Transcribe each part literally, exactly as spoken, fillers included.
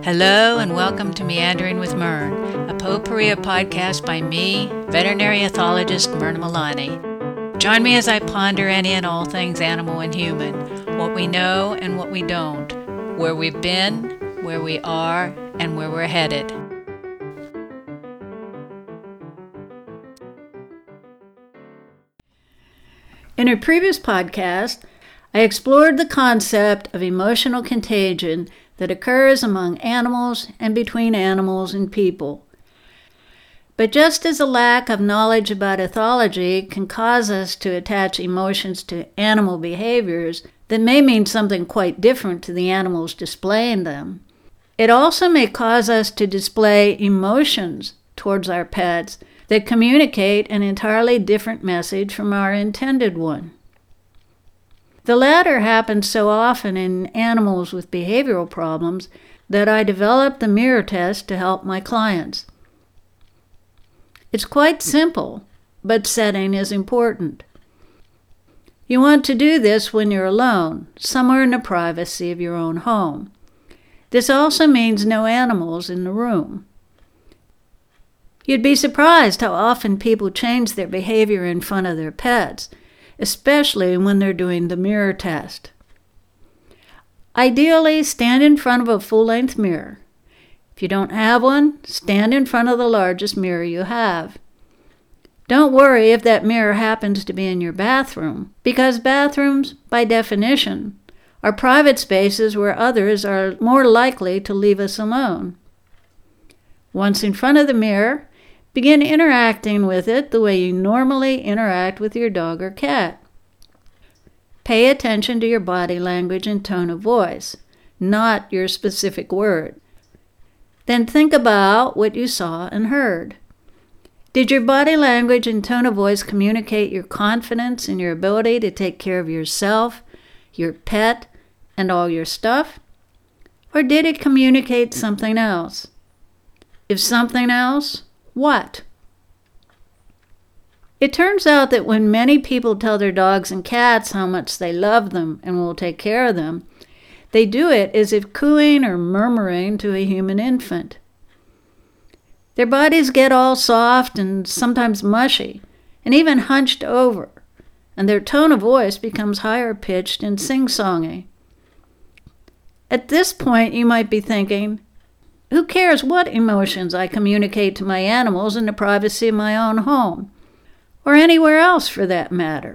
Hello and welcome to Meandering with Mern, a potpourri podcast by me, veterinary ethologist Myrna Milani. Join me as I ponder any and all things animal and human, what we know and what we don't, where we've been, where we are, and where we're headed. In a previous podcast, I explored the concept of emotional contagion that occurs among animals and between animals and people. But just as a lack of knowledge about ethology can cause us to attach emotions to animal behaviors that may mean something quite different to the animals displaying them, it also may cause us to display emotions towards our pets that communicate an entirely different message from our intended one. The latter happens so often in animals with behavioral problems that I developed the mirror test to help my clients. It's quite simple, but setting is important. You want to do this when you're alone, somewhere in the privacy of your own home. This also means no animals in the room. You'd be surprised how often people change their behavior in front of their pets, especially when they're doing the mirror test. Ideally, stand in front of a full-length mirror. If you don't have one, stand in front of the largest mirror you have. Don't worry if that mirror happens to be in your bathroom, because bathrooms, by definition, are private spaces where others are more likely to leave us alone. Once in front of the mirror, begin interacting with it the way you normally interact with your dog or cat. Pay attention to your body language and tone of voice, not your specific word. Then think about what you saw and heard. Did your body language and tone of voice communicate your confidence in your ability to take care of yourself, your pet, and all your stuff? Or did it communicate something else? If something else, what? It turns out that when many people tell their dogs and cats how much they love them and will take care of them, they do it as if cooing or murmuring to a human infant. Their bodies get all soft and sometimes mushy, and even hunched over, and their tone of voice becomes higher pitched and sing-songy. At this point, you might be thinking, who cares what emotions I communicate to my animals in the privacy of my own home, or anywhere else for that matter?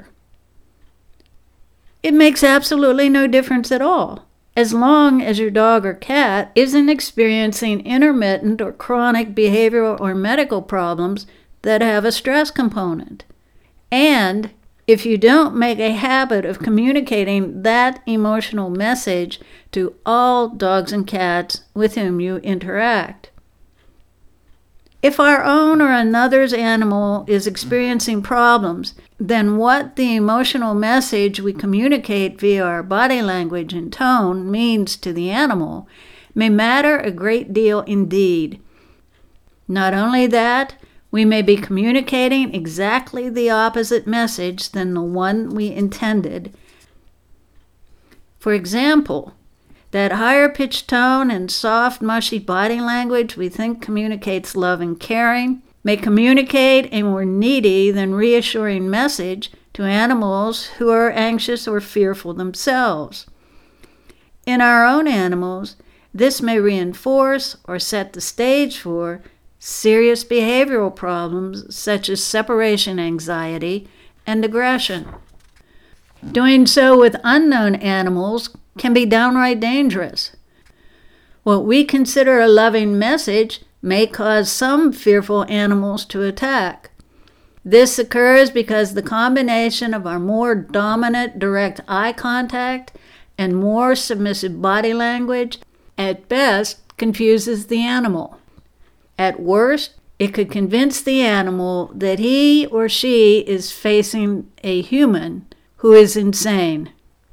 It makes absolutely no difference at all, as long as your dog or cat isn't experiencing intermittent or chronic behavioral or medical problems that have a stress component. And if you don't make a habit of communicating that emotional message to all dogs and cats with whom you interact. If our own or another's animal is experiencing problems, then what the emotional message we communicate via our body language and tone means to the animal may matter a great deal indeed. Not only that, we may be communicating exactly the opposite message than the one we intended. For example, that higher-pitched tone and soft, mushy body language we think communicates love and caring may communicate a more needy than reassuring message to animals who are anxious or fearful themselves. In our own animals, this may reinforce or set the stage for serious behavioral problems such as separation anxiety and aggression. Doing so with unknown animals can be downright dangerous. What we consider a loving message may cause some fearful animals to attack. This occurs because the combination of our more dominant direct eye contact and more submissive body language at best confuses the animal. At worst, it could convince the animal that he or she is facing a human who is insane.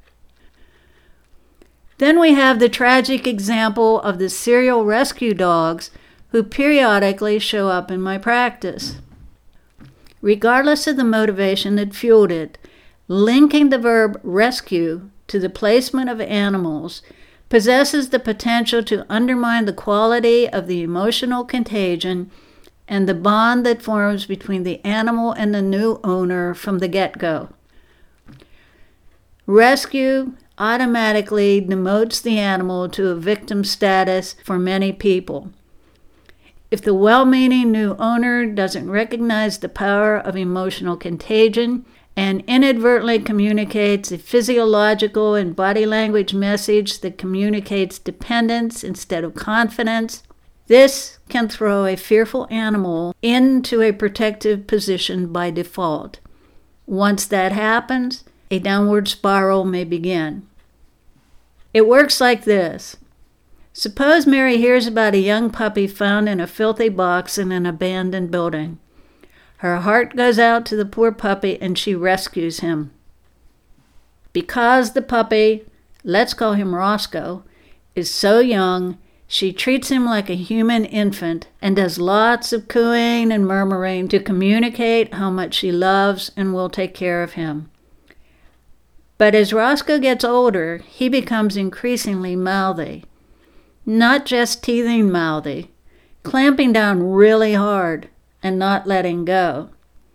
Then we have the tragic example of the serial rescue dogs who periodically show up in my practice. Regardless of the motivation that fueled it, linking the verb rescue to the placement of animals possesses the potential to undermine the quality of the emotional contagion and the bond that forms between the animal and the new owner from the get-go. Rescue automatically demotes the animal to a victim status for many people. If the well-meaning new owner doesn't recognize the power of emotional contagion and inadvertently communicates a physiological and body language message that communicates dependence instead of confidence, this can throw a fearful animal into a protective position by default. Once that happens, a downward spiral may begin. It works like this. Suppose Mary hears about a young puppy found in a filthy box in an abandoned building. Her heart goes out to the poor puppy and she rescues him. Because the puppy, let's call him Roscoe, is so young, she treats him like a human infant and does lots of cooing and murmuring to communicate how much she loves and will take care of him. But as Roscoe gets older, he becomes increasingly mouthy. Not just teething mouthy, clamping down really hard and not letting go.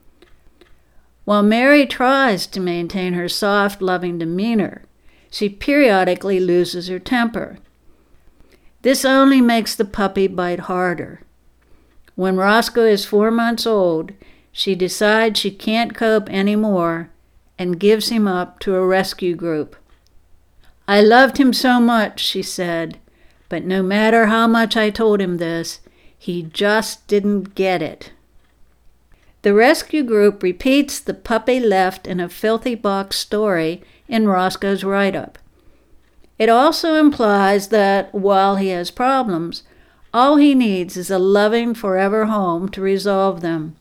While Mary tries to maintain her soft, loving demeanor, she periodically loses her temper. This only makes the puppy bite harder. When Roscoe is four months old, she decides she can't cope anymore and gives him up to a rescue group. I loved him so much, she said, but no matter how much I told him this, he just didn't get it. The rescue group repeats the puppy left in a filthy box story in Roscoe's write-up. It also implies that, while he has problems, all he needs is a loving forever home to resolve them.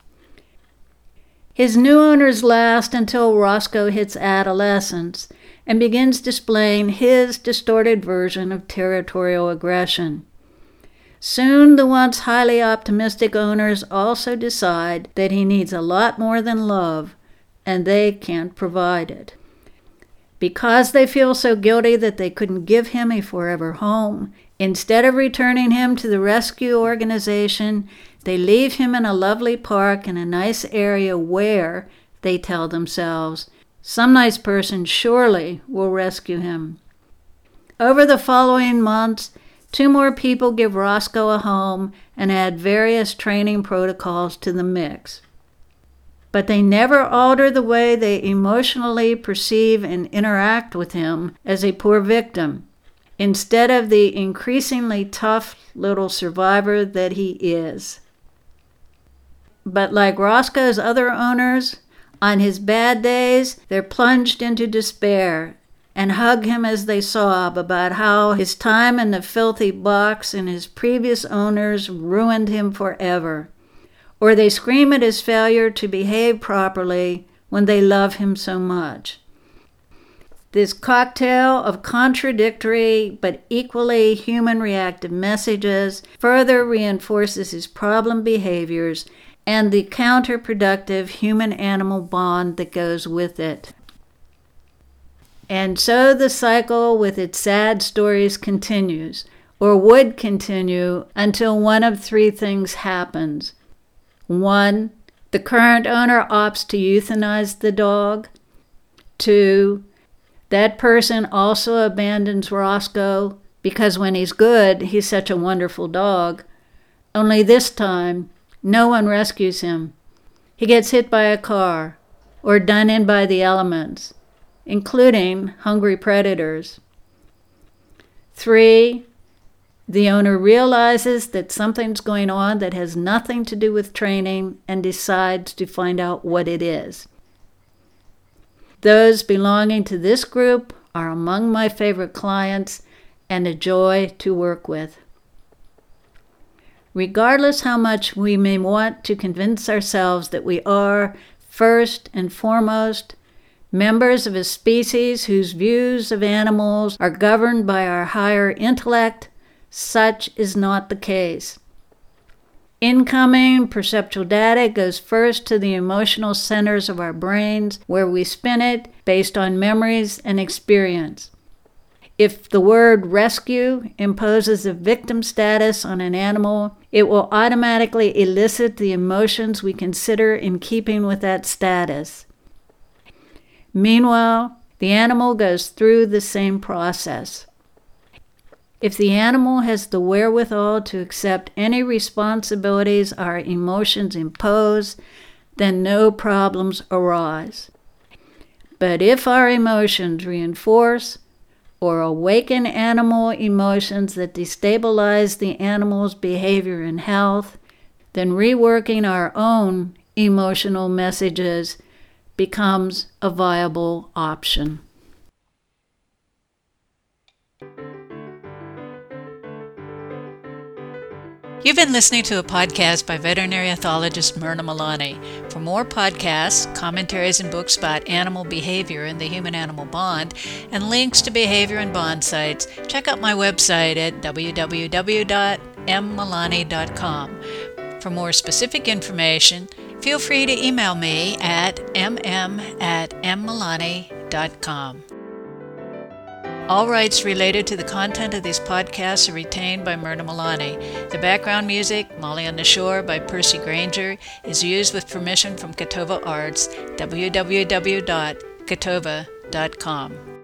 His new owners last until Roscoe hits adolescence and begins displaying his distorted version of territorial aggression. Soon the once highly optimistic owners also decide that he needs a lot more than love, and they can't provide it. Because they feel so guilty that they couldn't give him a forever home, instead of returning him to the rescue organization, they leave him in a lovely park in a nice area where, they tell themselves, some nice person surely will rescue him. Over the following months, two more people give Roscoe a home and add various training protocols to the mix. But they never alter the way they emotionally perceive and interact with him as a poor victim, instead of the increasingly tough little survivor that he is. But like Roscoe's other owners, on his bad days, they're plunged into despair and hug him as they sob about how his time in the filthy box and his previous owners ruined him forever. Or they scream at his failure to behave properly when they love him so much. This cocktail of contradictory but equally human reactive messages further reinforces his problem behaviors and the counterproductive human-animal bond that goes with it. And so the cycle with its sad stories continues, or would continue until one of three things happens. One, the current owner opts to euthanize the dog. Two, that person also abandons Roscoe because when he's good, he's such a wonderful dog. Only this time, no one rescues him. He gets hit by a car or done in by the elements, including hungry predators. Three, the owner realizes that something's going on that has nothing to do with training and decides to find out what it is. Those belonging to this group are among my favorite clients and a joy to work with. Regardless how much we may want to convince ourselves that we are, first and foremost, members of a species whose views of animals are governed by our higher intellect, such is not the case. Incoming perceptual data goes first to the emotional centers of our brains, where we spin it based on memories and experience. If the word rescue imposes a victim status on an animal, it will automatically elicit the emotions we consider in keeping with that status. Meanwhile, the animal goes through the same process. If the animal has the wherewithal to accept any responsibilities our emotions impose, then no problems arise. But if our emotions reinforce or awaken animal emotions that destabilize the animal's behavior and health, then reworking our own emotional messages becomes a viable option. You've been listening to a podcast by veterinary ethologist Myrna Milani. For more podcasts, commentaries, and books about animal behavior and the human-animal bond, and links to behavior and bond sites, check out my website at w w w dot m milani dot com. For more specific information, feel free to email me at m m at m milani dot com. All rights related to the content of these podcasts are retained by Myrna Milani. The background music, Molly on the Shore by Percy Granger, is used with permission from Catova Arts, w w w dot catova dot com.